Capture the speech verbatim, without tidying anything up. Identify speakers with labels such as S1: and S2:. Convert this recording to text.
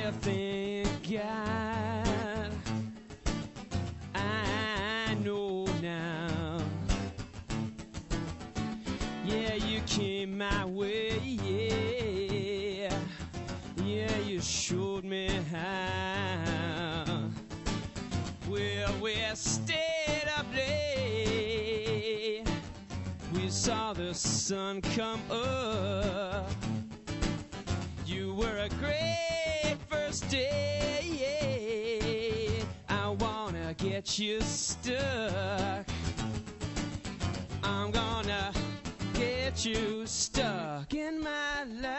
S1: everything you got. I know now. Yeah, you came my way, yeah. Yeah, you showed me how. Well, we stayed up late. We saw the sun come up. You were a great first day. I wanna get you stuck. I'm gonna get you stuck in my life.